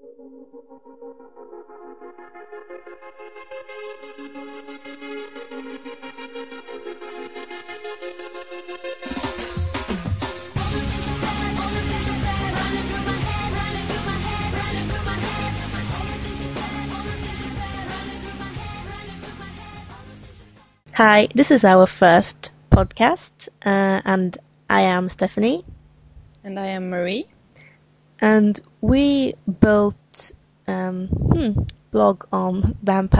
Hi, this is our first podcast, and I am Stephanie. And I am Marie. And we both blog on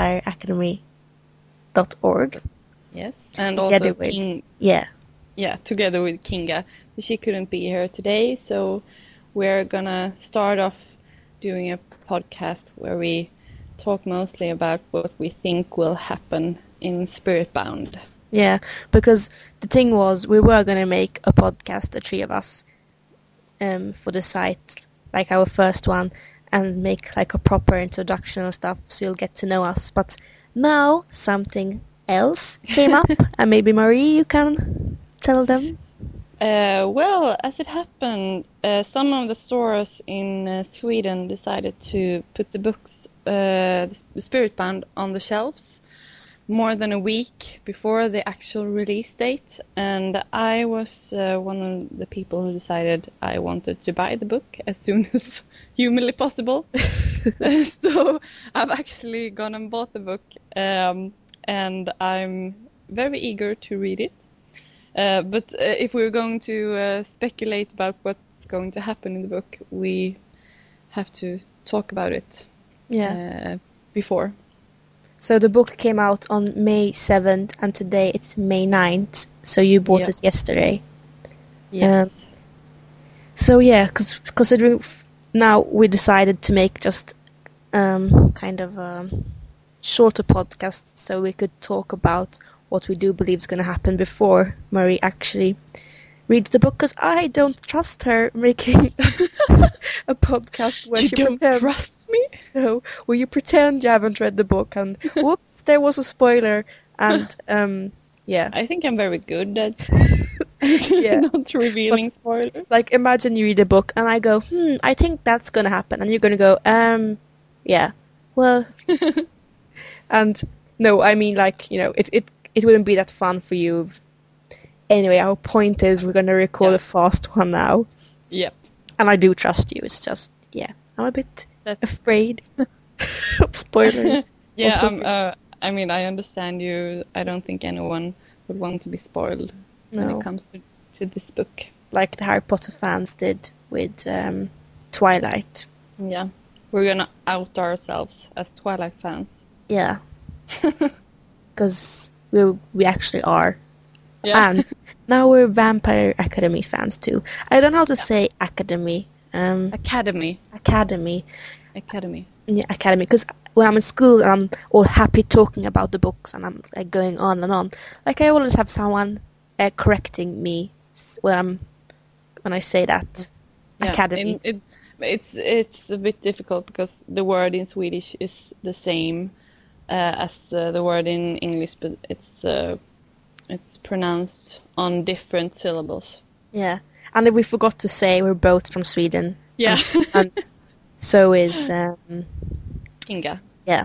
vampireacademy.org. Yes, and Together also with, together with Kinga. She couldn't be here today, so we're gonna start off doing a podcast where we talk mostly about what we think will happen in Spiritbound. Yeah, because the thing was, we were going to make a podcast, the three of us, for the site, like our first one, and make like a proper introduction and stuff, so you'll get to know us. But now something else came up, and maybe Marie, you can tell them. Well, as it happened, some of the stores in Sweden decided to put the books, the Spiritbound, on the shelves more than a week before the actual release date, and I was one of the people who decided I wanted to buy the book as soon as humanly possible. So I've actually gone and bought the book, and I'm very eager to read it. But if we're going to speculate about what's going to happen in the book, we have to talk about it before. So the book came out on May 7th, and today it's May 9th, so you bought it yesterday. Yes. So yeah, considering now we decided to make just kind of a shorter podcast, so we could talk about what we do believe is going to happen before Marie actually reads the book, because I don't trust her making a podcast where she don't trust me? No, where you pretend you haven't read the book and whoops, there was a spoiler, and yeah. I think I'm very good at yeah. not revealing spoilers. Like, imagine you read a book and I go, I think that's gonna happen, and you're gonna go, yeah, well, and no, I mean, like, you know, it wouldn't be that fun for you. Anyway, our point is we're gonna record a fast one now. Yep. And I do trust you. It's just, yeah, I'm a bit afraid of spoilers. Yeah, I mean, I understand you. I don't think anyone would want to be spoiled when it comes to this book. Like the Harry Potter fans did with Twilight. Yeah, we're gonna out ourselves as Twilight fans. Yeah, because we actually are. Yeah. And now we're Vampire Academy fans too. I don't know how to say academy. Academy. Yeah, academy. Because when I'm in school, I'm all happy talking about the books, and I'm like going on and on. Like, I always have someone correcting me when I say that. Yeah, academy. It's a bit difficult because the word in Swedish is the same as the word in English, but it's pronounced on different syllables. Yeah, and we forgot to say we're both from Sweden. Yeah. And so is Kinga. Yeah.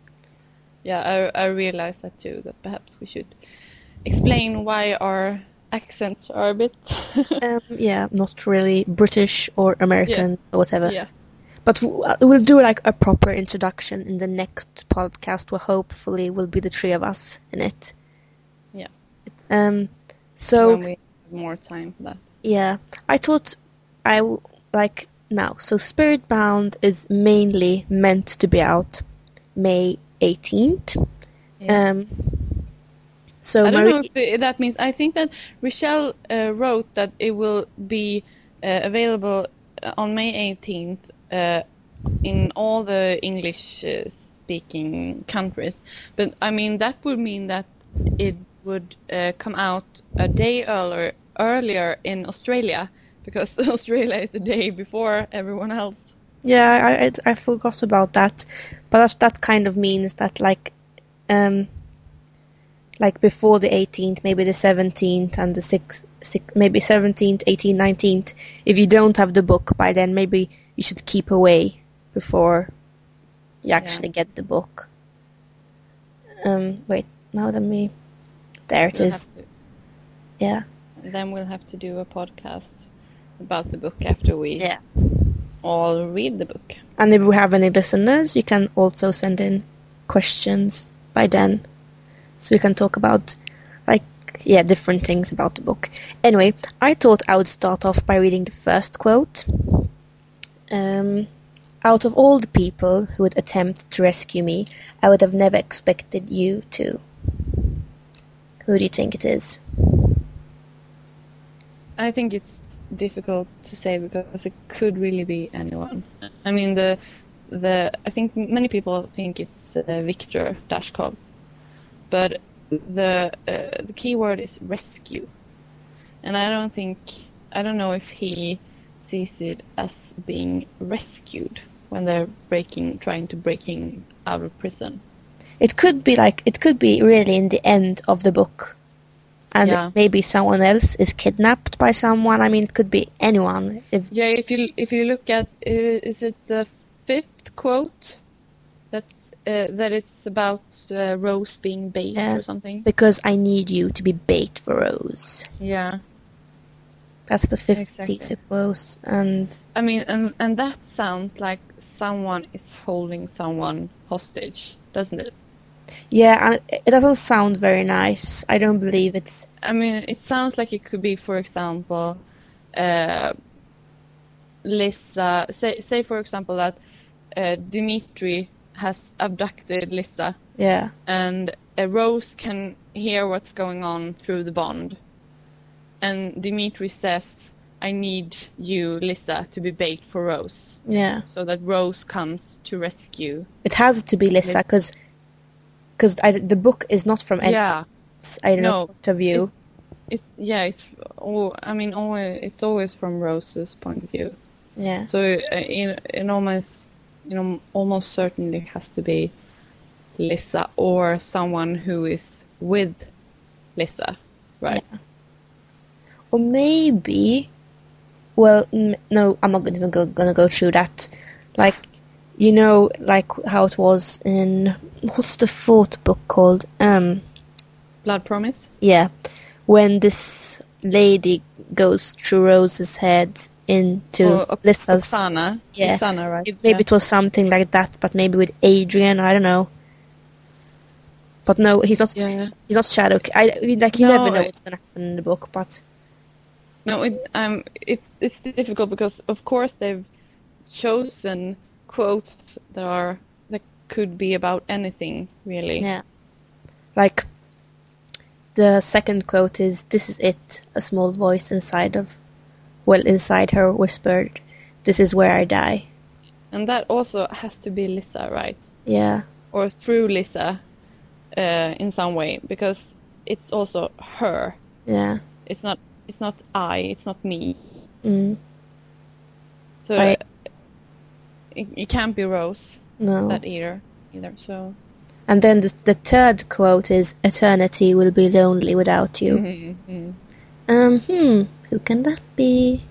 Yeah, I realized that too, that perhaps we should explain why our accents are a bit... yeah, not really British or American or whatever. Yeah. But we'll do like a proper introduction in the next podcast, where hopefully will be the three of us in it. Yeah. So when we have more time for that. Yeah, I thought now. So Spiritbound is mainly meant to be out May 18th. Yeah. So I don't know if that means. I think that Richelle wrote that it will be available on May 18th in all the English-speaking countries. But I mean, that would mean that it would come out a day earlier in Australia, because Australia is a day before everyone else. Yeah, I forgot about that, but that kind of means that like before the 18th, maybe the 17th and the 6th, maybe 17th, 18th, 19th. If you don't have the book by then, maybe you should keep away before you actually get the book. Wait, now let me... There it is. Yeah. And then we'll have to do a podcast about the book after we all read the book. And if we have any listeners, you can also send in questions by then. So we can talk about, different things about the book. Anyway, I thought I would start off by reading the first quote. Out of all the people who would attempt to rescue me, I would have never expected you to. Who do you think it is? I think it's difficult to say because it could really be anyone. I mean, I think many people think it's Viktor Dashkov, but the key word is rescue, and I don't know if he sees it as being rescued when they're trying to break him out of prison. It could be really in the end of the book. And it's maybe someone else is kidnapped by someone. I mean, it could be anyone. If you look at, is it the 5th quote that it's about Rose being bait or something? Because I need you to be bait for Rose. Yeah. That's the 5th quote, and I mean, and that sounds like someone is holding someone hostage, doesn't it? Yeah, and it doesn't sound very nice. I don't believe it's... I mean, it sounds like it could be, for example, Lissa... Say for example, that Dimitri has abducted Lissa. Yeah. And Rose can hear what's going on through the bond. And Dimitri says, I need you, Lissa, to be bait for Rose. Yeah. So that Rose comes to rescue. It has to be Lissa, because the book is not from any point of view. It's always from Rose's point of view. Yeah. So it almost certainly has to be Lissa or someone who is with Lissa, right? Yeah. Or maybe, well, no, I'm not even gonna go through that. Like how it was in, what's the 4th book called? Blood Promise? Yeah. When this lady goes through Rose's head into Lissa's... Oksana. Yeah. Oksana, right? Maybe it was something like that, but maybe with Adrian, I don't know. But no, he's not. Yeah. He's not Shadow. You never know what's gonna happen in the book, but... No, it's difficult because, of course, they've chosen quotes that could be about anything, really. Yeah. Like, the second quote is, "This is it," a small voice inside her whispered, "This is where I die." And that also has to be Lissa, right? Yeah. Or through Lissa, in some way, because it's also her. Yeah. It's not it's not me. Mm. So it can't be Rose. No. That either. So. And then the third quote is, "Eternity will be lonely without you." Mm-hmm. Who can that be?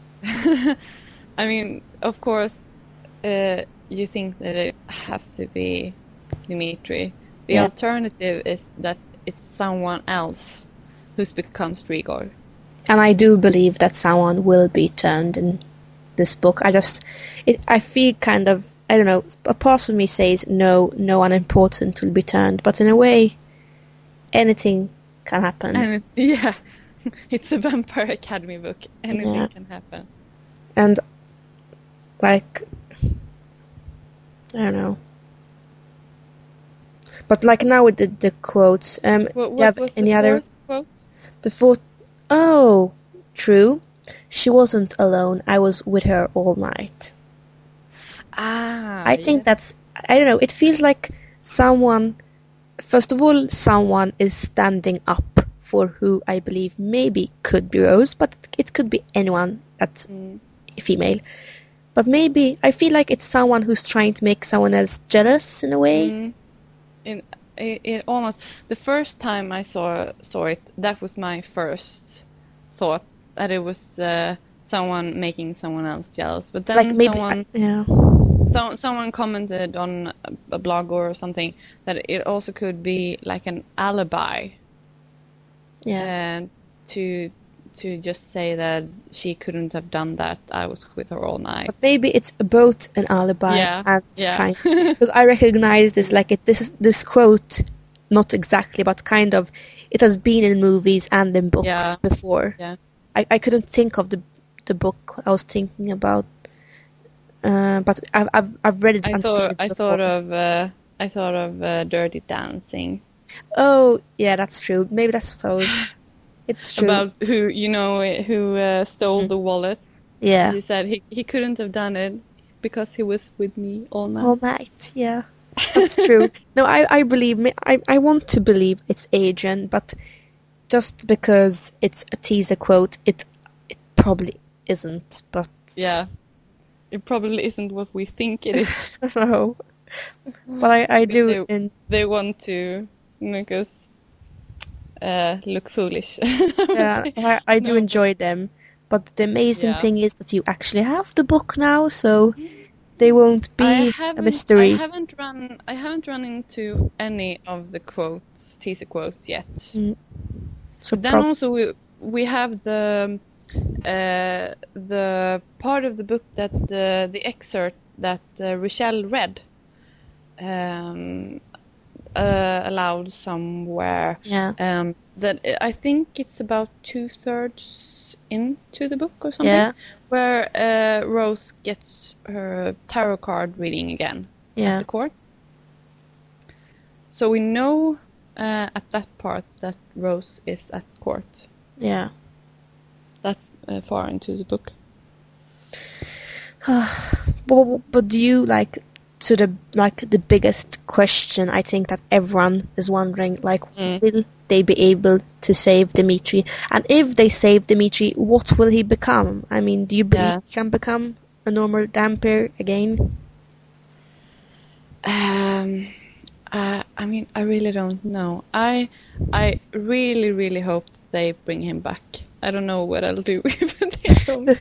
I mean, of course, you think that it has to be Dimitri. The alternative is that it's someone else who's become Strigor. And I do believe that someone will be turned in this book. I feel kind of, I don't know, a part of me says no one important will be turned, but in a way, anything can happen. And it's a Vampire Academy book. Anything can happen. And, I don't know. But now with the quotes, what do you have was any the other quote? The fourth. Oh, true. She wasn't alone. I was with her all night. I think that's... I don't know. It feels like someone... First of all, someone is standing up for who I believe maybe could be Rose, but it could be anyone that's female. But maybe... I feel like it's someone who's trying to make someone else jealous in a way. It almost... The first time I saw it, that was my first thought, that it was someone making someone else jealous. But then like maybe, someone... someone commented on a blog or something that it also could be like an alibi. And to just say that she couldn't have done that. I was with her all night. But maybe it's both an alibi and trying, because I recognize this this quote, not exactly, but kind of, it has been in movies and in books before. Yeah. I couldn't think of the book I was thinking about, but I've read it and seen it before. I thought of Dirty Dancing. Oh yeah, that's true. Maybe that's what I was. It's true. About who stole the wallet. Yeah. He said he couldn't have done it because he was with me all night. All night, yeah. That's true. No, I believe I want to believe it's Adrian, but just because it's a teaser quote, it probably isn't. But yeah, it probably isn't what we think it is. No, but I do. They want to make us look foolish. Yeah, I do enjoy them, but the amazing thing is that you actually have the book now, so they won't be a mystery. I haven't run into any of the teaser quotes yet. So but then also we have the part of the book that the excerpt that Rochelle read aloud somewhere. Yeah. That I think it's about 2/3 into the book or something, where Rose gets her tarot card reading again at the court. So we know at that part that Rose is at court. Yeah. That far into the book. But do you the biggest question I think that everyone is wondering, will they be able to save Dimitri? And if they save Dimitri, what will he become? I mean, do you believe he can become a normal Dhampir again? I mean, I really don't know. I really, really hope they bring him back. I don't know what I'll do if they don't.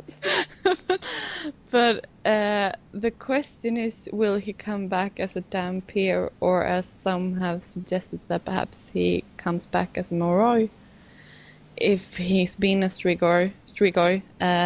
But the question is, will he come back as a Dhampir, or as some have suggested that perhaps he comes back as a Moroi, if he's been a Strigoi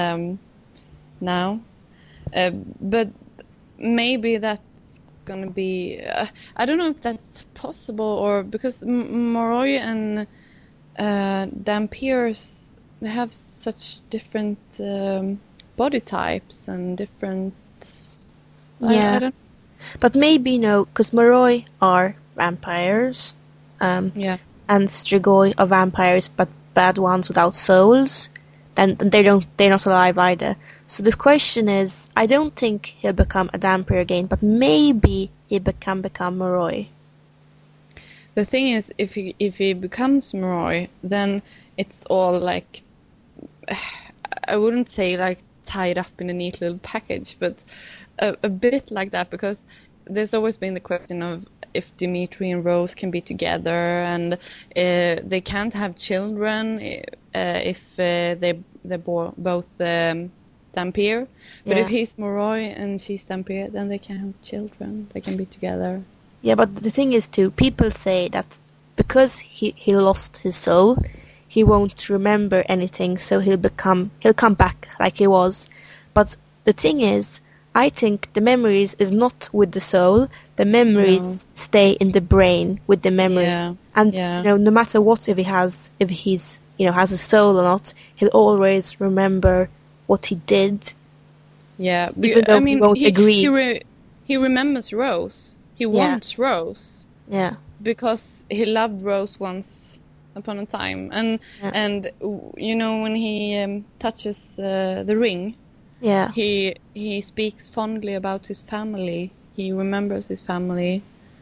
now. But maybe that's gonna be... I don't know if that's possible, or because Moroi and Dhampirs, they have such different body types and different... I don't... But maybe because Moroi are vampires, and Strigoi are vampires, but bad ones without souls. Then they're not alive either. So the question is, I don't think he'll become a Dhampir again, but maybe he can become Moroi. The thing is, if he becomes Moroi, then it's all like, I wouldn't say like tied up in a neat little package, but a bit like that, because there's always been the question of if Dimitri and Rose can be together, and they can't have children if they're both Dhampir. But if he's Moroi and she's Dhampir, then they can have children. They can be together. Yeah, but the thing is too, people say that because he lost his soul, he won't remember anything, so he'll come back like he was. But the thing is, I think the memories is not with the soul. The memories stay in the brain with the memory. Yeah. And no matter what, if he's has a soul or not, he'll always remember what he did. Yeah, even though he won't agree. He remembers Rose. He wants Rose. Yeah. Because he loved Rose once upon a time, and when he touches the ring. Yeah. He speaks fondly about his family. He remembers his family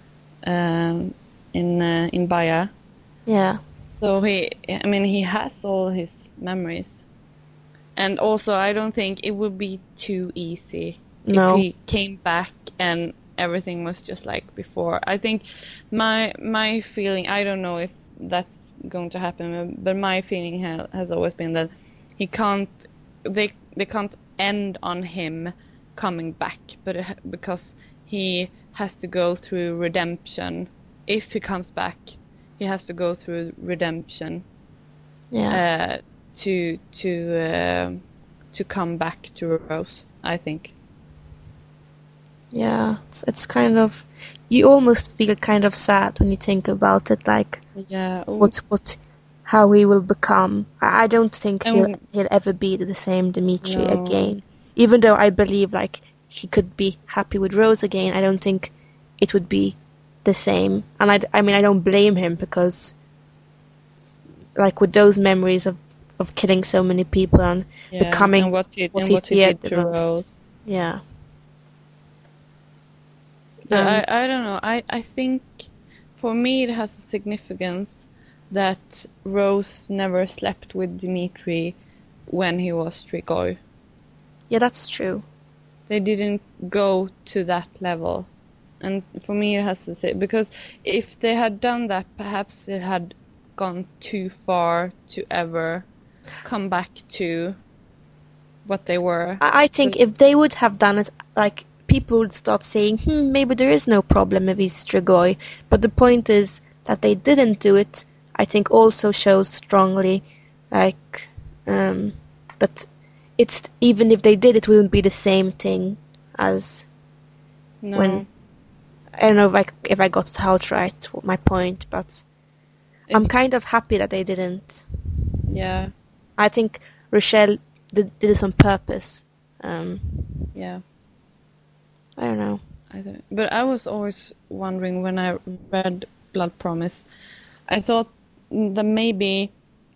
in Baya. Yeah. So he has all his memories. And also, I don't think it would be too easy if he came back and everything was just like before. I think my feeling, I don't know if that's going to happen, but my feeling has always been that they can't end on him coming back, but because he has to go through redemption. If he comes back, he has to go through redemption. Yeah. To come back to Rose, I think. Yeah, it's kind of, you almost feel kind of sad when you think about it, like Yeah. how he will become. I don't think And he'll ever be the same Dimitri no. again. Even though I believe like he could be happy with Rose again, I don't think it would be the same. And I mean I don't blame him, because like with those memories of killing so many people and becoming and what he feared did the to most. Rose. Yeah. But I don't know. I think for me it has a significance that Rose never slept with Dimitri when he was Strigoi. Yeah, that's true. They didn't go to that level. And for me it has to say, because if they had done that, perhaps it had gone too far to ever come back to what they were. I think if they would have done it, like people would start saying, maybe there is no problem if he's Strigoi. But the point is that they didn't do it. I think also shows strongly, like that it's, even if they did, it wouldn't be the same thing as No. when, I don't know if I got out right my point, but I'm kind of happy that they didn't. Yeah. I think Rochelle did this on purpose. Yeah. I don't know. But I was always wondering when I read Blood Promise, I thought that maybe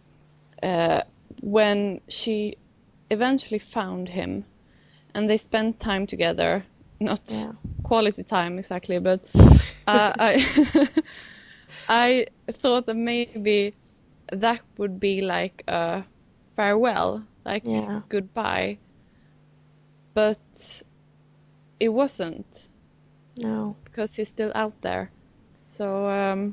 when she eventually found him and they spent time together, not quality time exactly, but I thought that maybe that would be like a farewell, like goodbye, but it wasn't. No, because he's still out there. So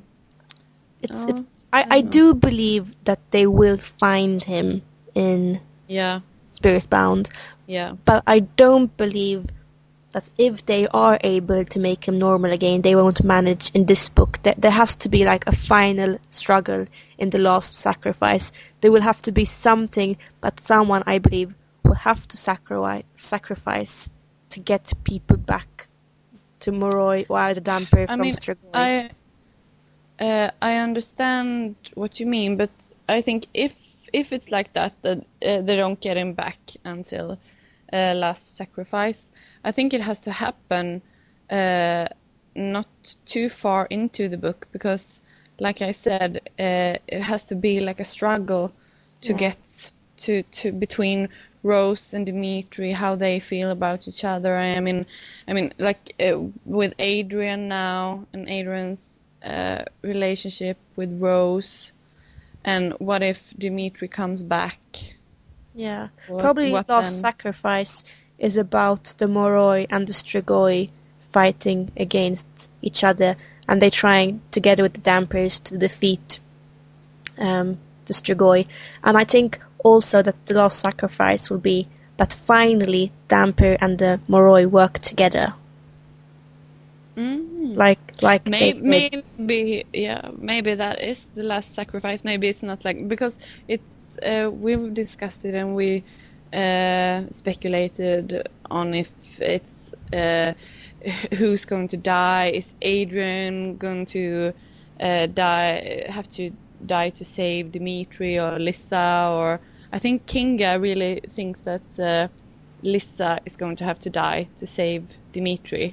I do believe that they will find him in Spiritbound. Yeah. But I don't believe that if they are able to make him normal again, they won't manage in this book. There has to be like a final struggle in The Last Sacrifice. There will have to be something that someone, I believe, will have to sacrifice to get people back to Moroi or the Damper from Strigoi. I understand what you mean, but I think if it's like that they don't get him back until Last Sacrifice, I think it has to happen not too far into the book, because like I said, it has to be like a struggle to get to between Rose and Dimitri, how they feel about each other. I mean like with Adrian now, and Adrian's relationship with Rose, and what if Dimitri comes back? Yeah, probably Last Sacrifice is about the Moroi and the Strigoi fighting against each other, and they trying together with the Dampers to defeat the Strigoi. And I think also that the Last Sacrifice will be that finally Damper and the Moroi work together. Like maybe maybe that is the Last Sacrifice. Maybe it's not, like, because it's we've discussed it and we speculated on if it's who's going to die. Is Adrian going to have to die to save Dimitri, or Lissa? Or I think Kinga really thinks that Lissa is going to have to die to save Dimitri.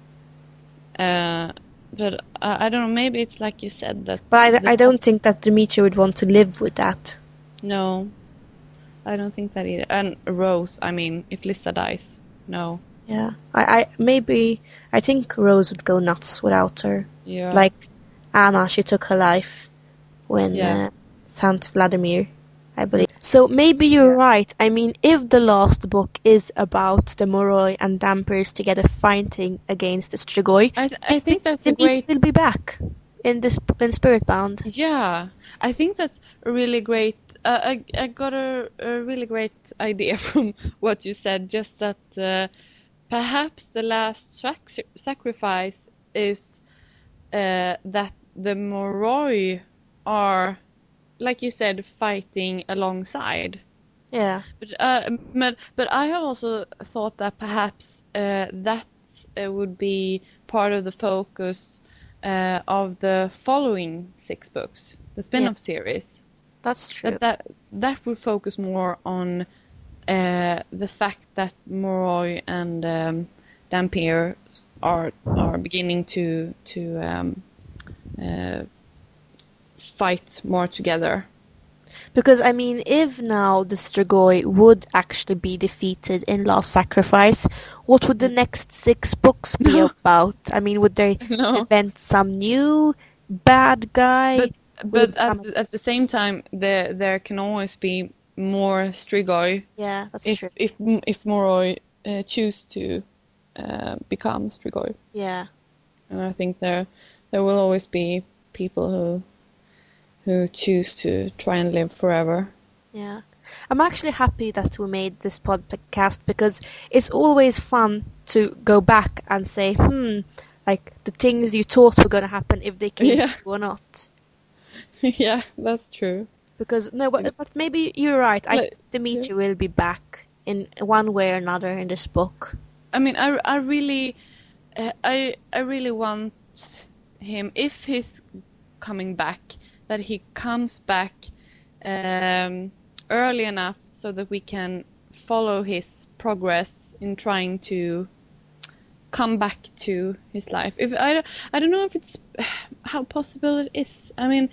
But I don't know, maybe it's like you said that. But I don't think that Dimitri would want to live with that. No, I don't think that either. And Rose, I mean, if Lissa dies, no. Yeah, I think Rose would go nuts without her. Yeah. Like Anna, she took her life when Saint Vladimir, I believe. So maybe you're right. I mean, if the last book is about the Moroi and Dampers together fighting against the Strigoi, I think that's a great... will be back in Spiritbound. Yeah, I think that's a really great... I got a really great idea from what you said, just that perhaps the last sacrifice is that the Moroi are, like you said, fighting alongside. Yeah. But I have also thought that perhaps that would be part of the focus of the following 6 books, the spin-off series. That's true. That would focus more on the fact that Moroi and Dampier are beginning to fight more together. Because, I mean, if now the Strigoi would actually be defeated in Last Sacrifice, what would the next 6 books be about? I mean, would they invent some new bad guy? But at the same time, there can always be more Strigoi. Yeah, that's true. If Moroi choose to become Strigoi. Yeah. And I think there will always be people who choose to try and live forever. Yeah. I'm actually happy that we made this podcast because it's always fun to go back and say, like the things you thought were going to happen, if they came true or not. Yeah, that's true. Because but maybe you're right. I think Dimitri will be back in one way or another in this book. I mean, I really want him, if he's coming back, that he comes back early enough so that we can follow his progress in trying to come back to his life. If I don't know if it's how possible it is. I mean,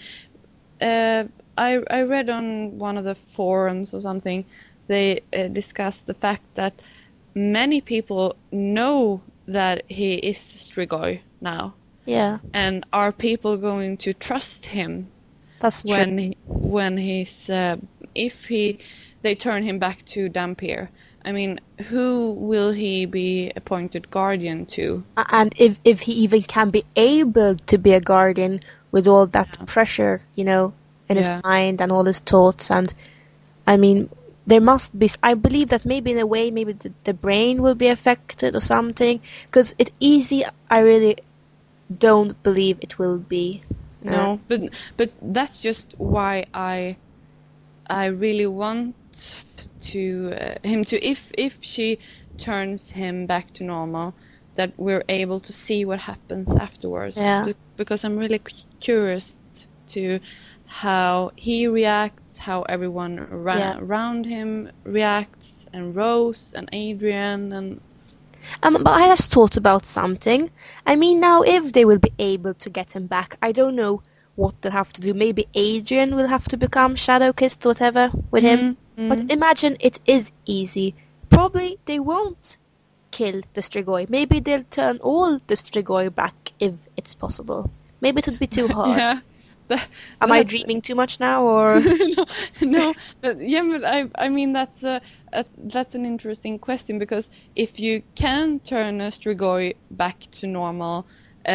I read on one of the forums or something, they discussed the fact that many people know that he is Strigoi now. Yeah. And are people going to trust him? That's true. When he's if they turn him back to Dampier? I mean, who will he be appointed guardian to? And if he even can be able to be a guardian with all that pressure, in his mind and all his thoughts. And I mean, there must be, I believe that maybe in a way, maybe the brain will be affected or something. Because it's easy, I really don't believe it will be. No, but that's just why I really want him to, if she turns him back to normal, that we're able to see what happens afterwards. Yeah. Because I'm really curious to how he reacts, how everyone around him reacts, and Rose and Adrian and. But I just thought about something. I mean, now if they will be able to get him back, I don't know what they'll have to do. Maybe Adrian will have to become Shadowkissed or whatever with him. But imagine it is easy. Probably they won't kill the Strigoi. Maybe they'll turn all the Strigoi back if it's possible. Maybe it would be too hard. Yeah. Am I dreaming too much now, or no? But I mean that's an interesting question, because if you can turn a Strigoi back to normal,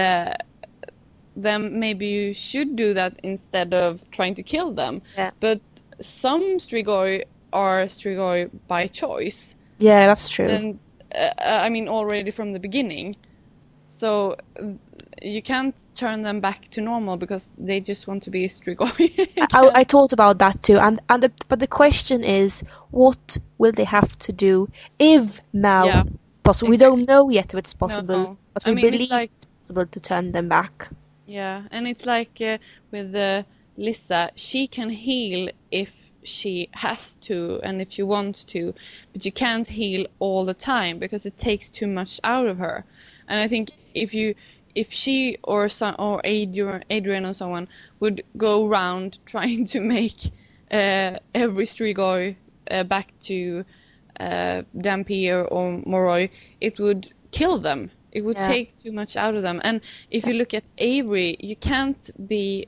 then maybe you should do that instead of trying to kill them. Yeah. But some Strigoi are Strigoi by choice. Yeah, that's true. And I mean already from the beginning, so you can't turn them back to normal because they just want to be Strigoi. I thought about that too, but the question is, what will they have to do if now it's possible? We don't know yet if it's possible, but we believe it's possible to turn them back. Yeah, and it's like with Lissa, she can heal if she has to and if she wants to, but you can't heal all the time because it takes too much out of her. And I think if she or Adrian or someone would go around trying to make every Strigoi back to Dampier or Moroi, it would kill them. It would take too much out of them. And if you look at Avery, you can't be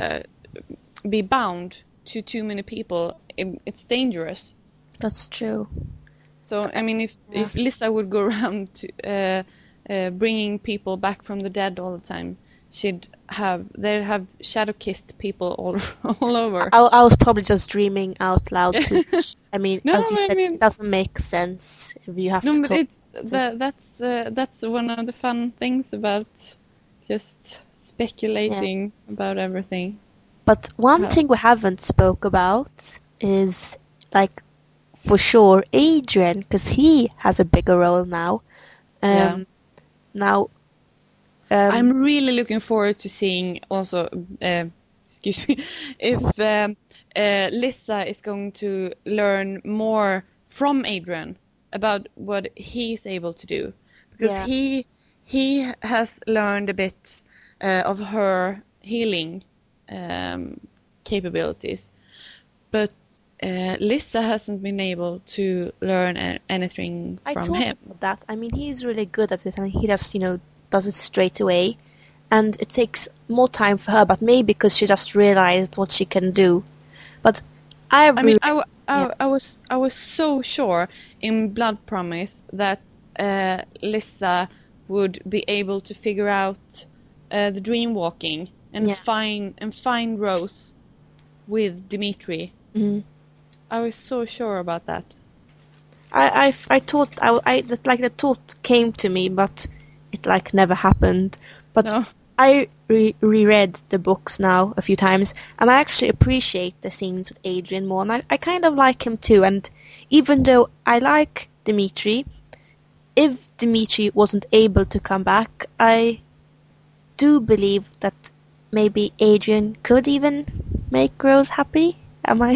bound to too many people. It's dangerous. That's true. So I mean, if Lissa would go around to bringing people back from the dead all the time, they'd have shadow-kissed people all over. I was probably just dreaming out loud too much. I mean, as you said, it doesn't make sense if you have to talk. that's one of the fun things about just speculating about everything. But one thing we haven't spoke about is, like, for sure, Adrian, because he has a bigger role now. Now, I'm really looking forward to seeing also, excuse me, if Lissa is going to learn more from Adrian about what he's able to do, because he has learned a bit of her healing capabilities, but Lissa hasn't been able to learn anything from him. That. I mean, he's really good at it, and he just, does it straight away. And it takes more time for her, but maybe because she just realized what she can do. But I was so sure in Blood Promise that Lissa would be able to figure out the dream walking and find Rose with Dimitri. Mm-hmm. I was so sure about that. I thought the thought came to me, but it never happened. But no. I reread the books now a few times, and I actually appreciate the scenes with Adrian more, and I kind of like him too. And even though I like Dimitri, if Dimitri wasn't able to come back, I do believe that maybe Adrian could even make Rose happy. Am I?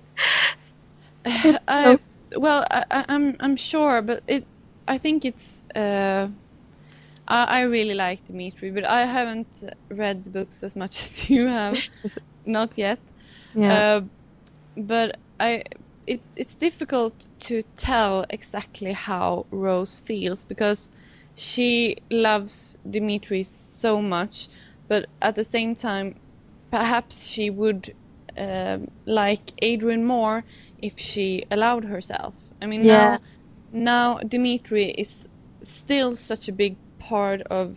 I'm sure, but I think it's. I really like Dimitri, but I haven't read the books as much as you have, not yet. Yeah. But it's difficult to tell exactly how Rose feels, because she loves Dimitri so much, but at the same time, perhaps she would like Adrian more if she allowed herself. I mean, now Dimitri is still such a big part of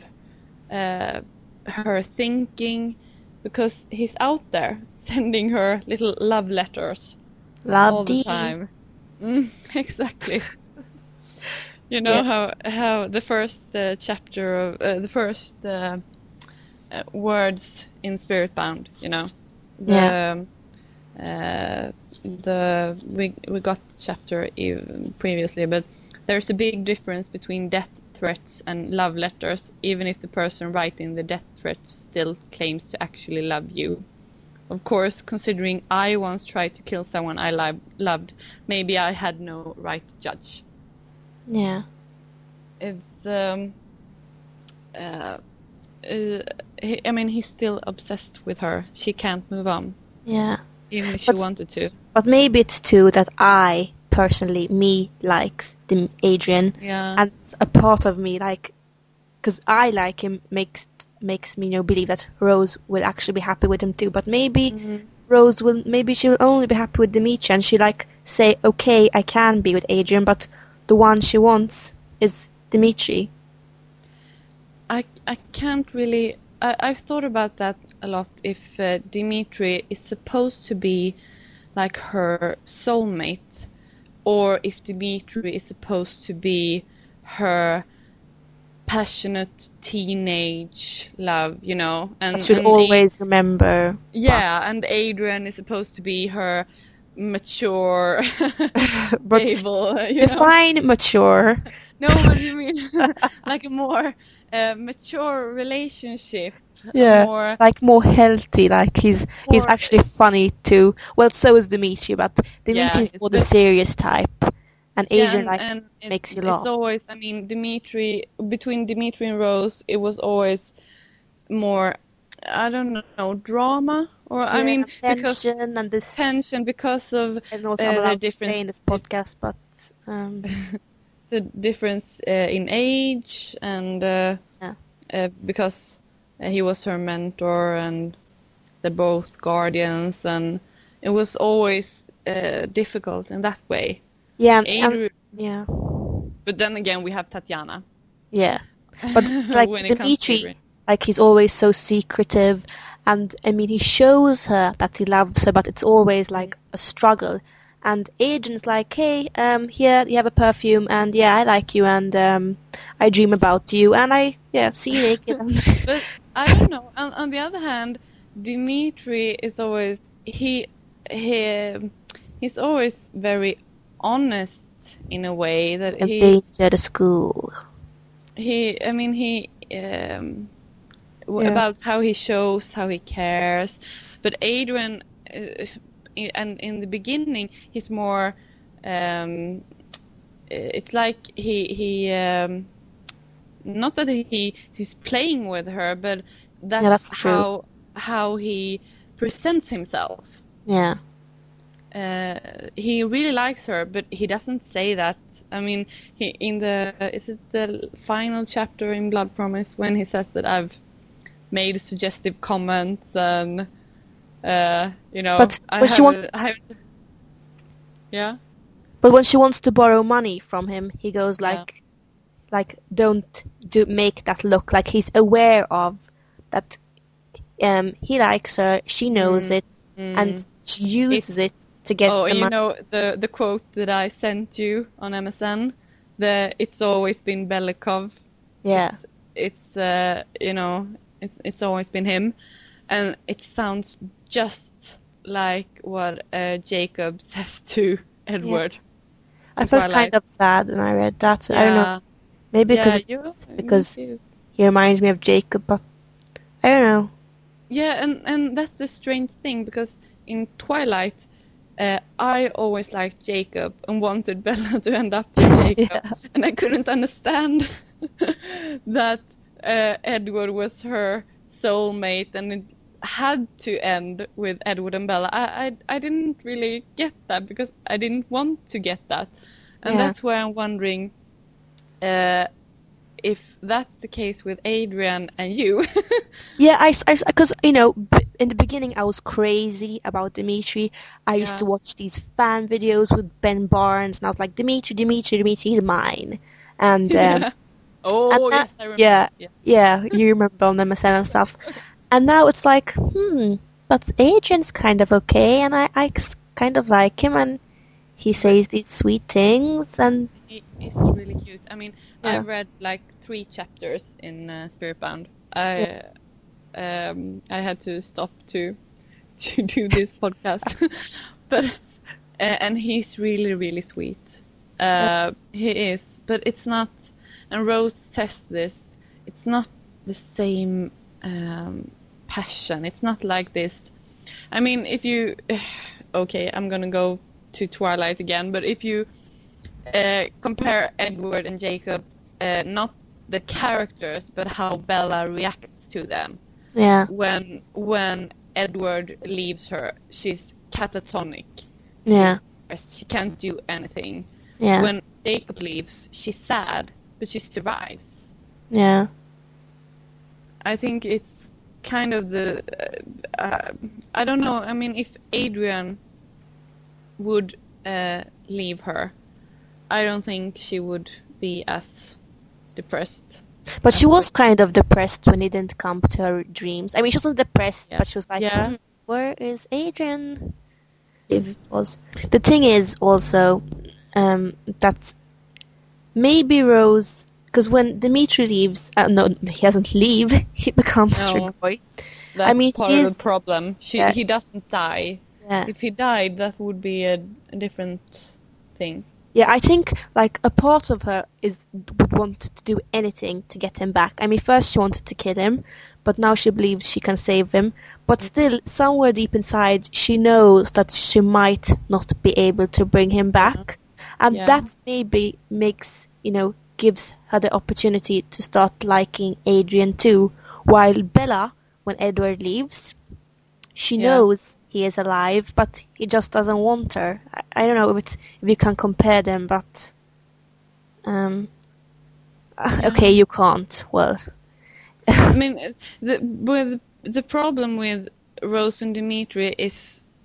her thinking, because he's out there sending her little love letters all the time. Exactly. You know how the first chapter of the first words in Spiritbound, we got chapter previously, but there's a big difference between death threats and love letters, even if the person writing the death threats still claims to actually love you. Of course, considering I once tried to kill someone I loved, maybe I had no right to judge. Yeah. He's still obsessed with her. She can't move on. Yeah. Even if she wanted to. But maybe it's too that I personally likes Adrian, and a part of me because I like him makes me believe that Rose will actually be happy with him too. But maybe maybe she will only be happy with Dimitri, and she say, okay, I can be with Adrian, but the one she wants is Dimitri. I can't really. I've thought about that a lot. If Dimitri is supposed to be like her soulmate, or if Dimitri is supposed to be her passionate teenage love, and should always remember. Yeah, and Adrian is supposed to be her mature, stable. Define mature. No, what do you mean? Like a more mature relationship. Yeah, more healthy. He's actually funny too. Well, so is Dimitri, but Dimitri's more the serious type, and Adrian makes you laugh. It's always, Dimitri, between Dimitri and Rose, it was always more, I don't know, drama, or tension and this tension because of the difference in this podcast, but the difference in age and because he was her mentor and they're both guardians, and it was always difficult in that way. Yeah, But then again, we have Tatiana. Yeah, but Dimitri, he's always so secretive, and he shows her that he loves her, but it's always a struggle. and Adrian's like, hey, here you have a perfume, and yeah, I like you, and I dream about you, and I see you naked. But I don't know. On the other hand, Dimitri is always he's always very honest in a way that Danger the school. I mean about how he shows how he cares, but Adrian and in the beginning he's more it's like he not that he's playing with her, but that's how he presents himself. Yeah. He really likes her, but he doesn't say that. I mean, is it the final chapter in Blood Promise when he says that I've made suggestive comments and But yeah. But when she wants to borrow money from him, he goes like don't make that look like he's aware of that. He likes her. She knows it, and she uses it to get the money. You know the quote that I sent you on MSN. It's always been Belikov. Yeah. It's it's always been him, and it sounds just like what Jacob says to Edward. Yeah. I felt kind of sad when I read that. I don't know. Maybe because he reminds me of Jacob, but I don't know. Yeah, and that's the strange thing, because in Twilight, I always liked Jacob and wanted Bella to end up with Jacob, and I couldn't understand that Edward was her soulmate and it had to end with Edward and Bella. I didn't really get that, because I didn't want to get that, and that's why I'm wondering if that's the case with Adrian and you. Yeah, because in the beginning I was crazy about Dimitri. I used to watch these fan videos with Ben Barnes, and I was like, Dimitri, he's mine. And yes, I remember. Yeah, you remember on MSN and stuff. And now it's like, but Adrian's kind of okay, and I kind of like him, and he says these sweet things, and he's really cute. I mean, I read like 3 chapters in Spiritbound. I had to stop to do this podcast, but and he's really, really sweet. He is, but it's not. And Rose tests this. It's not the same passion. It's not like this. I mean, if you okay, I'm gonna go to Twilight again, but if you compare Edward and Jacob, not the characters, but how Bella reacts to them. Yeah. When Edward leaves her, she's catatonic. Yeah. She can't do anything. Yeah. When Jacob leaves, she's sad, but she survives. Yeah. I think it's kind of the... I don't know. I mean, if Adrian would leave her, I don't think she would be as depressed. But she was kind of depressed when he didn't come to her dreams. I mean, she wasn't depressed, but she was like, where is Adrian? If was the thing is also that maybe Rose, because when Dimitri leaves, no, he doesn't leave. He becomes Strigoi. That's part of the problem. He doesn't die. Yeah. If he died, that would be a different thing. Yeah, I think like a part of her would want to do anything to get him back. I mean, first she wanted to kill him, but now she believes she can save him. But still, somewhere deep inside, she knows that she might not be able to bring him back, and that maybe gives her the opportunity to start liking Adrian too. While Bella, when Edward leaves, she knows he is alive, but he just doesn't want her. I don't know if you can compare them, but okay, you can't. Well, I mean, the problem with Rose and Dimitri is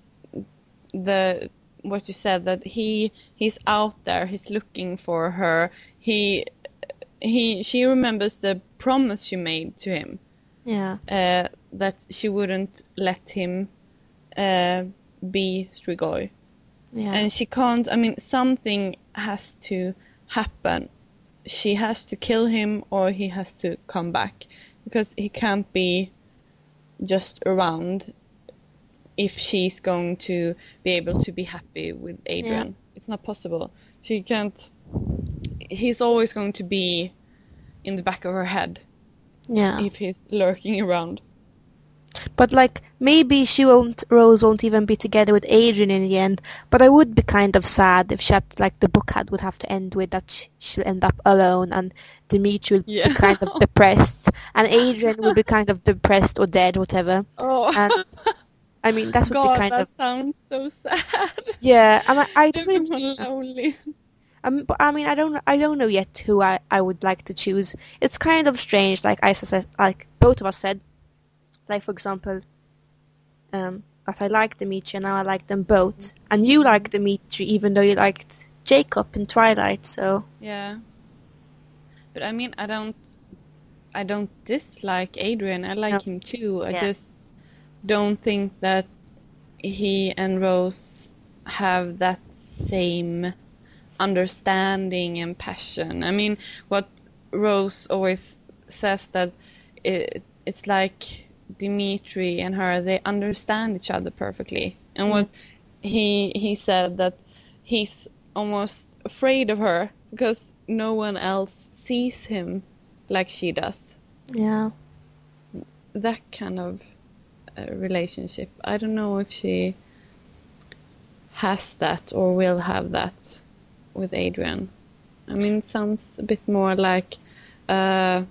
what you said, that he's out there, he's looking for her. She remembers the promise she made to him. Yeah. That she wouldn't let him be Strigoi. Yeah. And she can't, I mean, something has to happen. She has to kill him or he has to come back. Because he can't be just around if she's going to be able to be happy with Adrian. Yeah. It's not possible. She can't. He's always going to be in the back of her head Yeah. if he's lurking around. But like maybe Rose won't even be together with Adrian in the end. But I would be kind of sad if she had, like, the book would have to end with that she'll end up alone, and Dimitri would be kind of depressed, and Adrian would be kind of depressed or dead, whatever. Oh, And I mean that would God, be kind that of sounds so sad. yeah. And I don't Everyone really, lonely. but I mean I don't know yet who I would like to choose. It's kind of strange, like I said, like both of us said. Like, for example, that I like Dimitri and now I like them both. And you like Dimitri even though you liked Jacob in Twilight, so... Yeah. But I mean, I don't dislike Adrian. I like him too. I just don't think that he and Rose have that same understanding and passion. I mean, what Rose always says that it's like Dimitri and her, they understand each other perfectly. And what he said that he's almost afraid of her because no one else sees him like she does. Yeah. That kind of relationship. I don't know if she has that or will have that with Adrian. I mean, it sounds a bit more like a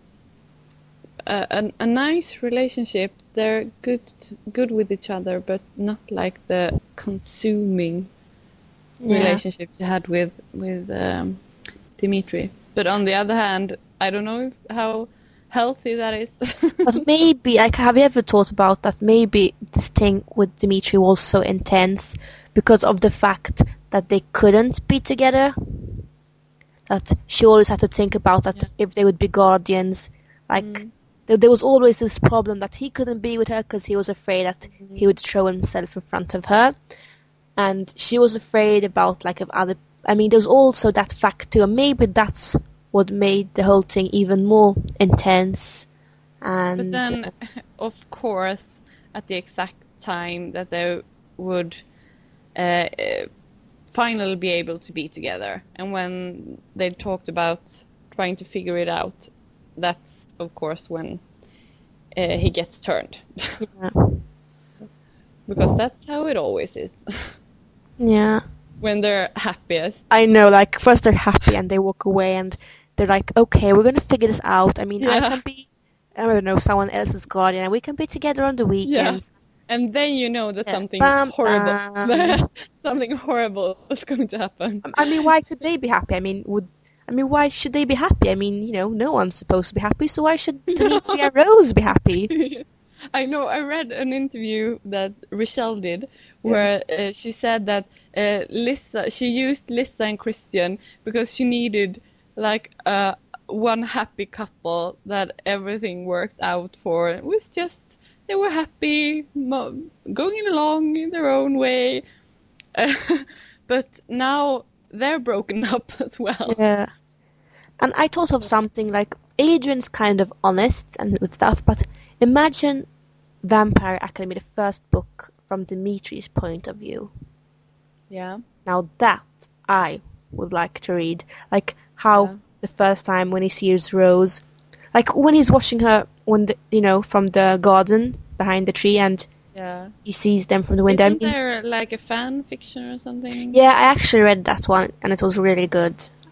nice relationship. They're good with each other, but not like the consuming relationship she had with Dimitri. But on the other hand, I don't know how healthy that is. But maybe, like, have you ever thought about that? Maybe this thing with Dimitri was so intense because of the fact that they couldn't be together. That she always had to think about that if they would be guardians. Like, there was always this problem that he couldn't be with her because he was afraid that he would throw himself in front of her. And she was afraid about, like, if other... I mean, there's also that fact too. And maybe that's what made the whole thing even more intense. And but then, of course, at the exact time that they would finally be able to be together, and when they talked about trying to figure it out, that's, of course, when he gets turned. Yeah. Because that's how it always is. Yeah. When they're happiest. I know, like, first they're happy and they walk away and they're like, okay, we're gonna figure this out. I mean, I can be, I don't know, someone else's guardian and we can be together on the weekends. Yeah. And then you know that something horrible something horrible is going to happen. I mean, why could they be happy? I mean, why should they be happy? I mean, you know, no one's supposed to be happy, so why should Dimitri and Rose be happy? I know, I read an interview that Rochelle did where she said that she used Lissa and Christian because she needed, like, one happy couple that everything worked out for. It was just, they were happy, going along in their own way. But now they're broken up as well. Yeah. And I thought of something like, Adrian's kind of honest and with stuff, but imagine Vampire Academy, the first book, from Dimitri's point of view. Yeah. Now that I would like to read. Like, how the first time when he sees Rose, like when he's watching her from the garden behind the tree, and he sees them from the window. Isn't there like a fan fiction or something? Yeah, I actually read that one and it was really good.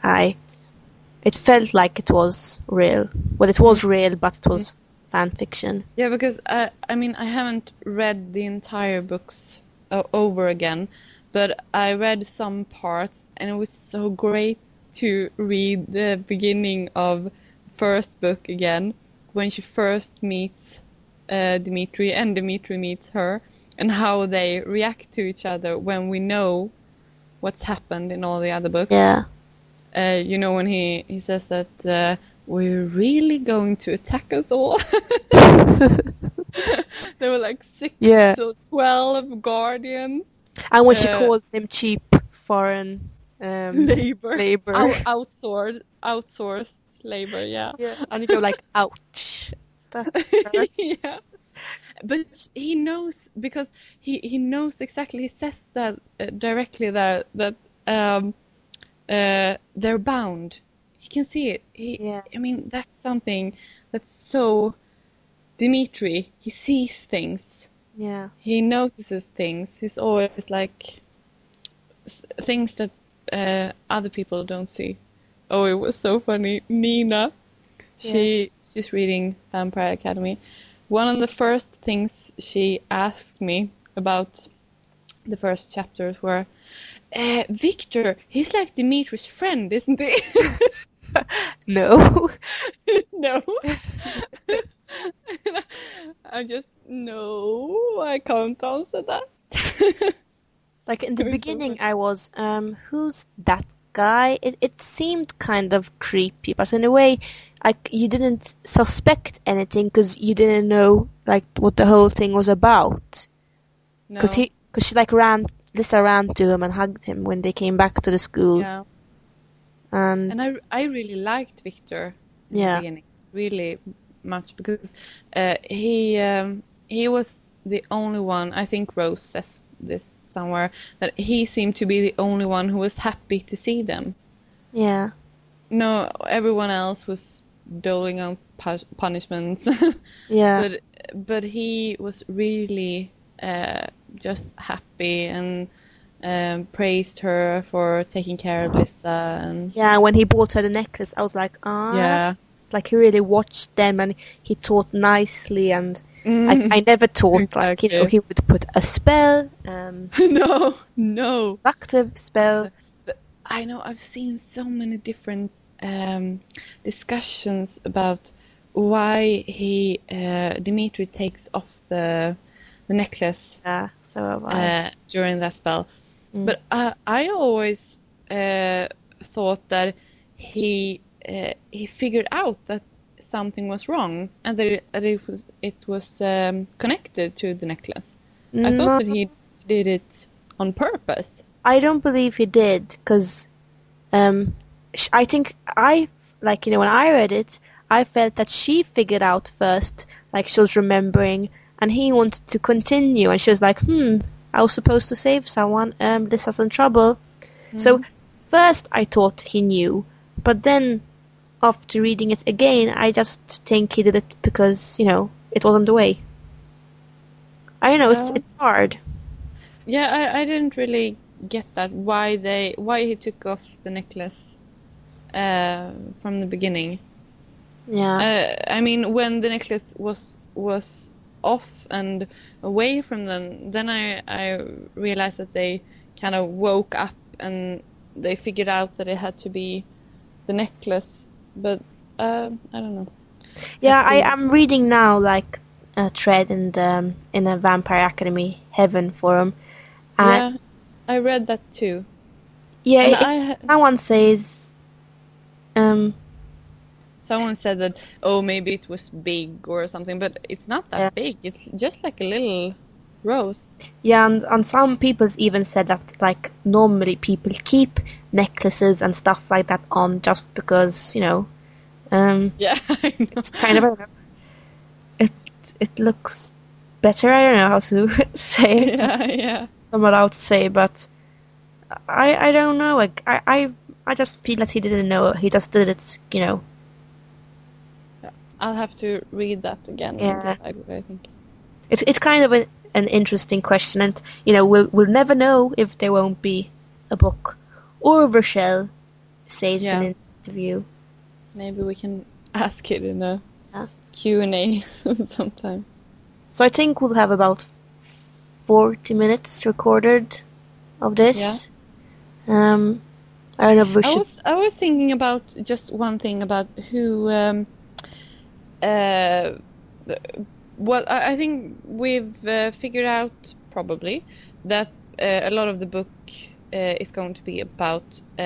It felt like it was real. Well, it was real, but it was fan fiction. Yeah, because I mean, I haven't read the entire books over again, but I read some parts, and it was so great to read the beginning of the first book again, when she first meets Dimitri, and Dimitri meets her, and how they react to each other when we know what's happened in all the other books. Yeah. You know, when he says that we're really going to attack us all. There were like 6 to 12 guardians. And when she calls him cheap foreign labor, labor. outsourced labor, yeah. And you go like, ouch. That's yeah. But he knows, because he knows exactly. He says that directly that they're bound. He can see it. I mean, that's something that's so Dimitri. He sees things. Yeah. He notices things. He's always like things that other people don't see. Oh, it was so funny. Nina, she's reading Vampire Academy. One of the first things she asked me about the first chapters were, Victor, he's like Dimitri's friend, isn't he? No. No. I just, no, I can't answer that. Like in the beginning I was, who's that guy? It seemed kind of creepy, but in a way, like, you didn't suspect anything because you didn't know like what the whole thing was about. No. Because she like Lisa ran to him and hugged him when they came back to the school. Yeah. And I really liked Victor in the beginning, really much, because he was the only one. I think Rose says this somewhere, that he seemed to be the only one who was happy to see them. Yeah. No, everyone else was doling out punishments. Yeah. But he was really just happy and praised her for taking care of Lisa. And yeah, when he bought her the necklace, I was like, yeah. Like he really watched them and he taught nicely, and I never thought like, you know, he would put a spell. No. Seductive spell. But I know I've seen so many different discussions about why Dimitri takes off the necklace. Yeah, so have I. During that spell. But I always thought that he figured out that something was wrong and that it was connected to the necklace. I thought that he did it on purpose. I don't believe he did, because I think like, you know, when I read it, I felt that she figured out first, like she was remembering, and he wanted to continue, and she was like, I was supposed to save someone, this is in trouble. So first I thought he knew, but then after reading it again, I just think he did it because, you know, it wasn't the way. I don't know, it's hard. Yeah, I didn't really get that, why he took off the necklace from the beginning. Yeah. I mean, when the necklace was off and away from them, then I realized that they kind of woke up and they figured out that it had to be the necklace. But I don't know. Yeah, I'm reading now like a thread in a Vampire Academy Heaven forum. Yeah, I read that too. Yeah, someone says. Someone said that, oh, maybe it was big or something, but it's not that big. It's just like a little rose. Yeah, and some people even said that, like, normally people keep necklaces and stuff like that on just because, you know. Yeah, I know. It's kind of it looks better. I don't know how to say it. Yeah. I'm allowed to say, but I don't know. Like, I just feel that he didn't know. He just did it, you know. I'll have to read that again and decide what I think. It's kind of an interesting question, and you know, we'll never know if there won't be a book, or Rochelle says it in an interview. Maybe we can ask it in a Q&A sometime. So I think we'll have about 40 minutes recorded of this. Yeah. I don't know if we should... I was thinking about just one thing about who... I think we've figured out probably that a lot of the book is going to be about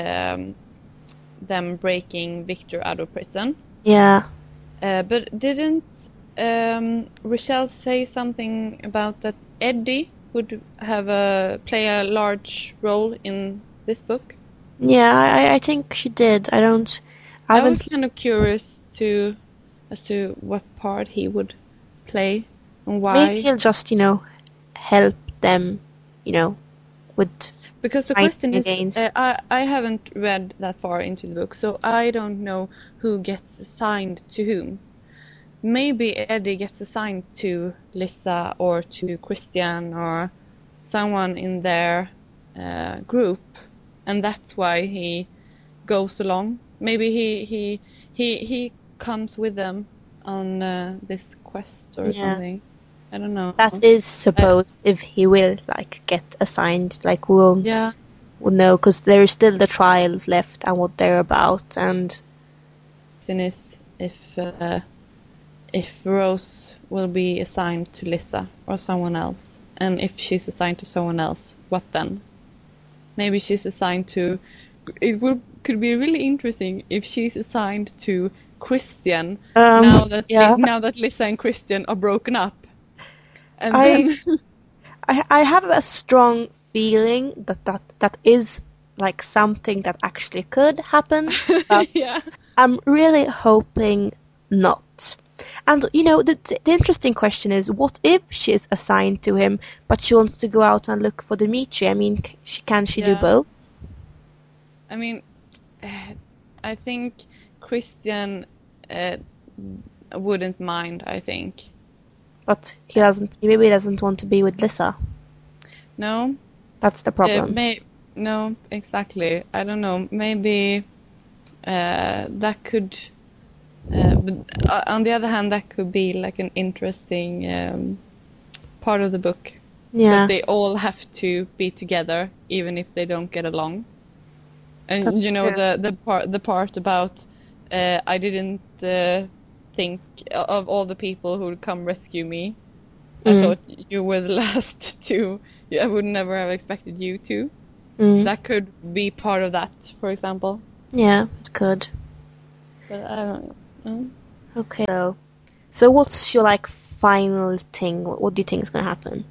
them breaking Victor out of prison. Yeah. But didn't Rochelle say something about that Eddie would have play a large role in this book. Yeah, I think she did. I was haven't. kind of curious as to what part he would play and why. Maybe he'll just, help them, with Because the fighting question is, against. I haven't read that far into the book, so I don't know who gets assigned to whom. Maybe Eddie gets assigned to Lissa or to Christian or someone in their group, and that's why he goes along. Maybe he comes with them on this quest or something. I don't know. That is supposed if he will get assigned. We won't know because there is still the trials left and what they're about. And the question is if Rose will be assigned to Lissa or someone else, and if she's assigned to someone else, what then? Maybe she's assigned to. Could be really interesting if she's assigned to Christian now that Lissa and Christian are broken up. And then I have a strong feeling that is something that actually could happen. But I'm really hoping not. And the interesting question is, what if she's assigned to him, but she wants to go out and look for Dimitri? I mean, can she do both? I mean, I think Christian wouldn't mind. I think, but he doesn't. Maybe he doesn't want to be with Lissa. No, that's the problem. No, exactly. I don't know. Maybe that could. But on the other hand, that could be an interesting part of the book. Yeah. That they all have to be together, even if they don't get along. And that's true. the part about I didn't think of all the people who would come rescue me. I thought you were the last to. I would never have expected you to. That could be part of that, for example. Yeah, it could. But I don't know. Okay. So what's your final thing? What do you think is going to happen?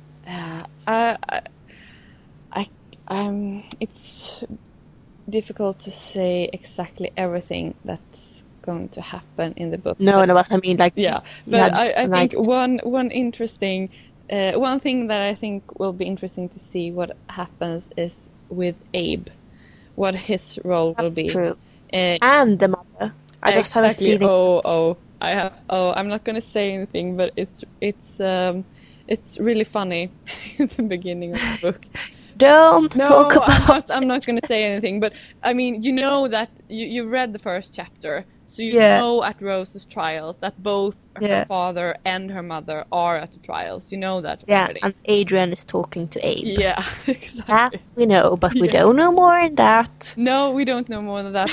It's difficult to say exactly everything that's going to happen in the book. No, but I mean yeah. But I think one interesting one thing that I think will be interesting to see what happens is with Abe, what his role will be. That's true. And the mother. I just have a feeling. I'm not going to say anything, but it's really funny in the beginning of the book. Don't talk about. I'm not going to say anything, but I mean, you know that you read the first chapter, so you know at Rose's trial that both her father and her mother are at the trials. You know that already. Yeah, and Adrian is talking to Abe. Yeah, exactly. That we know, but we don't know more than that. No, we don't know more than that,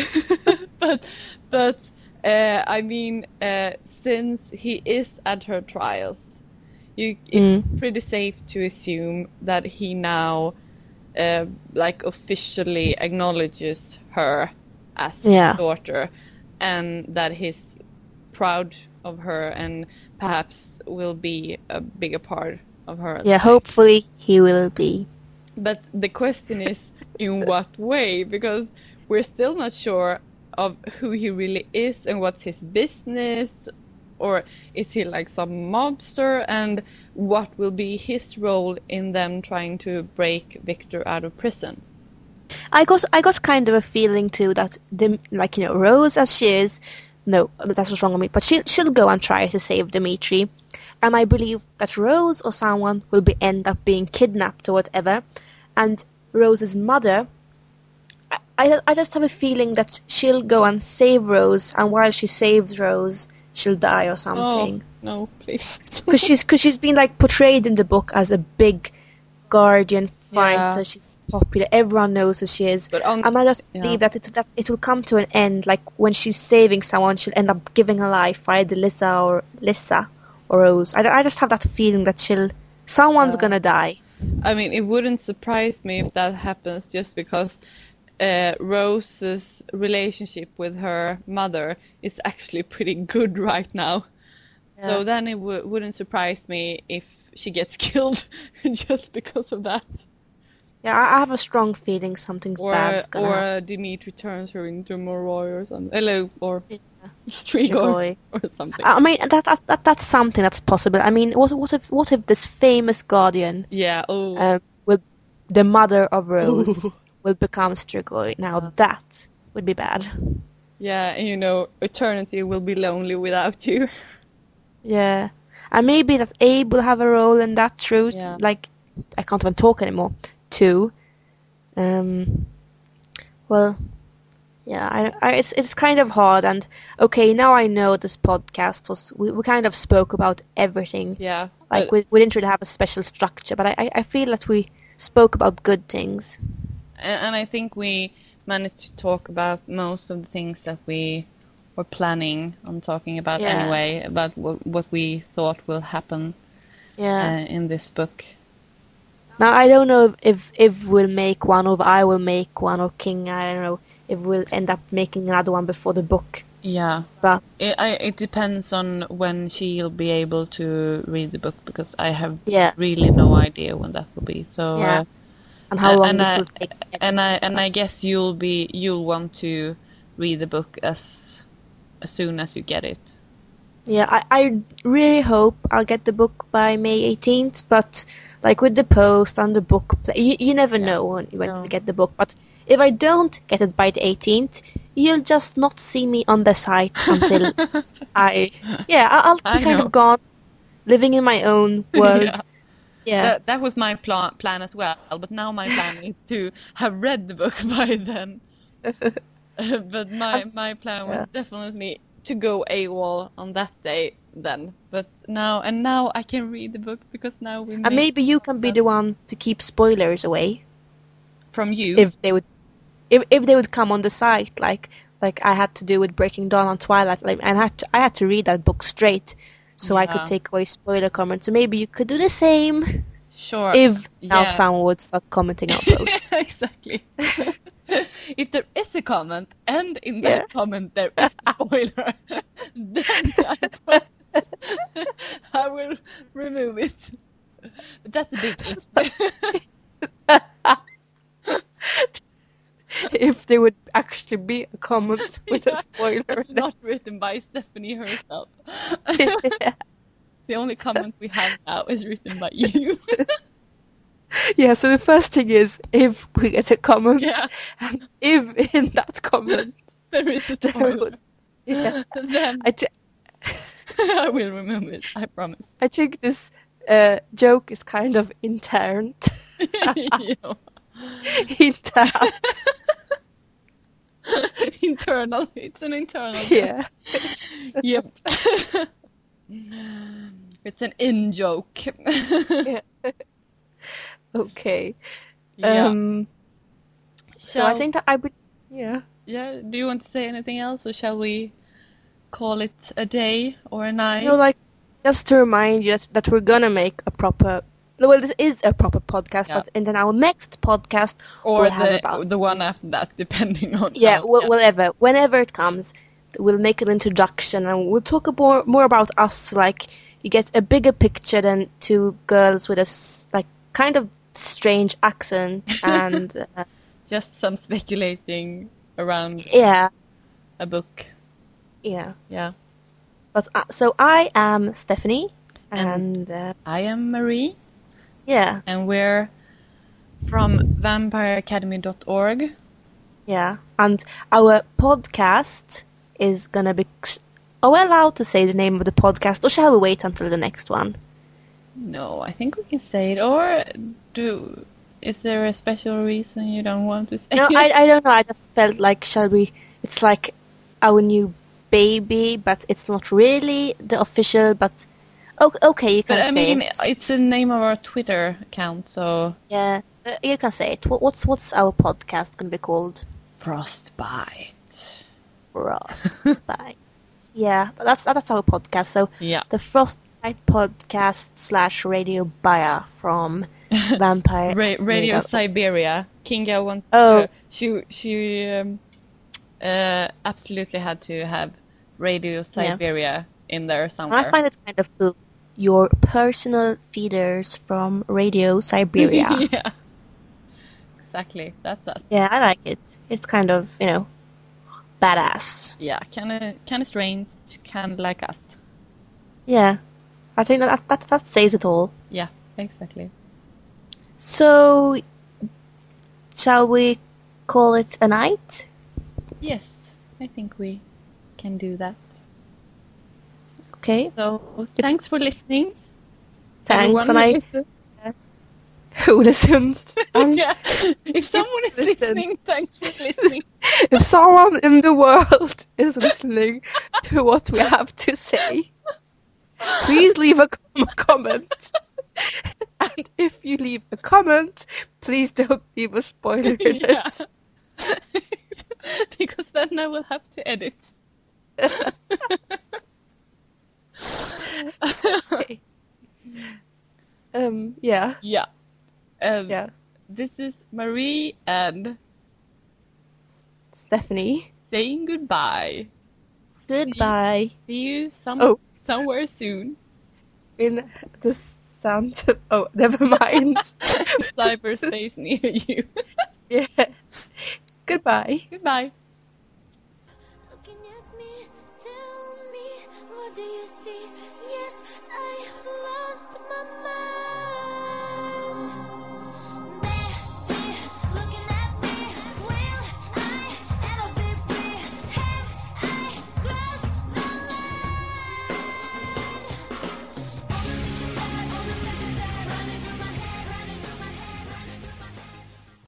but I mean, since he is at her trials, it's pretty safe to assume that he now, officially acknowledges her as his daughter, and that he's proud of her, and perhaps will be a bigger part of her. Yeah, hopefully he will be. But the question is, in what way? Because we're still not sure of who he really is and what's his business, or is he some mobster, and what will be his role in them trying to break Victor out of prison. I got kind of a feeling too that Rose as she is, no, that's what's wrong with me, but she'll go and try to save Dimitri, and I believe that Rose or someone will end up being kidnapped or whatever, and Rose's mother, I just have a feeling that she'll go and save Rose, and while she saves Rose, she'll die or something. Oh, no, please. Because she's been portrayed in the book as a big guardian fighter. Yeah. She's popular. Everyone knows who she is. But and I just believe that it will come to an end. When she's saving someone, she'll end up giving her life, either Lissa or Rose. I just have that feeling that someone's gonna die. I mean, it wouldn't surprise me if that happens, just because Rose's relationship with her mother is actually pretty good right now. Yeah. So then it wouldn't surprise me if she gets killed just because of that. Yeah, I have a strong feeling something's bad's gonna happen. Or Dimitri turns her into Moroi or something. Hello, or Yeah. Strigoi or something. I mean, that's something that's possible. I mean, what if this famous guardian, Yeah. Oh. will the mother of Rose will become Strigoi? Now that would be bad. Yeah, and you know, eternity will be lonely without you. Yeah, and maybe that Abe will have a role in that too. Yeah. Like, I can't even talk anymore. Too. Well, yeah, it's kind of hard. And okay, now I know this podcast was we kind of spoke about everything. Yeah. Like we didn't really have a special structure, but I feel that we spoke about good things. And I think we managed to talk about most of the things that we were planning on talking about anyway, about what we thought will happen in this book. Now, I don't know if we'll make one, or if I will make one, or King, I don't know, if we'll end up making another one before the book. Yeah. But it depends on when she'll be able to read the book, because I have really no idea when that will be. So and how long this will take. And I guess you'll want to read the book as soon as you get it. Yeah, I really hope I'll get the book by May 18th, but like with the post and the book, you never know when you get the book. But if I don't get it by the 18th, you'll just not see me on the site until I'll be kind of gone, living in my own world. Yeah. That was my plan as well, but now my plan is to have read the book by then. But my plan was definitely to go AWOL on that day then. But now I can read the book, because now we and maybe you can be the one to keep spoilers away from you if they would come on the site like I had to do with Breaking Dawn and Twilight. Like, and I had to read that book straight, so I could take away spoiler comments. So maybe you could do the same. Sure. If now someone would start commenting our posts. Exactly. If there is a comment, and in that comment there is a spoiler, then I will remove it. But that's a big if. If there would actually be a comment with a spoiler. Not written by Stephanie herself. The only comment we have now is written by you. Yeah, so the first thing is if we get a comment, and if in that comment there is a spoiler, then I will remove it, I promise. I think this joke is kind of interned. Internal. It's an internal joke. Yeah. Yep. It's an in-joke. Okay. Yeah. So I think that I would... Yeah. Yeah, do you want to say anything else, or shall we call it a day or a night? No, like, just to remind you that we're gonna make a proper... Well, this is a proper podcast, but in then our next podcast or we'll have about... the one after that, depending on... whatever. Whenever it comes, we'll make an introduction, and we'll talk more about us. Like, you get a bigger picture than two girls with a, like, kind of strange accent, and... just some speculating around a book. Yeah. Yeah. But so I am Stephanie, and I am Marie. Yeah. And we're from vampireacademy.org. Yeah. And our podcast is gonna be... Are we allowed to say the name of the podcast, or shall we wait until the next one? No, I think we can say it. Or is there a special reason you don't want to say it? No, I don't know. I just felt like, shall we... It's like our new baby, but it's not really the official, but... Okay, you can say it. It's the name of our Twitter account, so... Yeah, you can say it. What's our podcast going to be called? Frostbite. Frostbite. Yeah, that's our podcast. So the Frostbite podcast / Radio Baya from Vampire... Radio Siberia. Kinga wants... She absolutely had to have Radio Siberia in there somewhere. I find it kind of cool. your personal feeders from Radio Siberia. Yeah, exactly. That's us. Yeah, I like it. It's kind of, badass. Yeah, kind of strange, kind of like us. Yeah, I think that says it all. Yeah, exactly. So, shall we call it a night? Yes, I think we can do that. Okay. So, thanks for listening. Thanks, Everyone and who listens? yeah, if someone is listening, thanks for listening. If someone in the world is listening to what we have to say, please leave a comment. And if you leave a comment, please don't leave a spoiler in it. Because then I will have to edit. Okay. Yeah. Yeah. Yeah. This is Marie and Stephanie. saying goodbye. Goodbye. See you somewhere soon. In the sound. Oh, never mind. Cyberspace near you. Yeah. Goodbye. Goodbye. Looking at me, tell me, what do you see?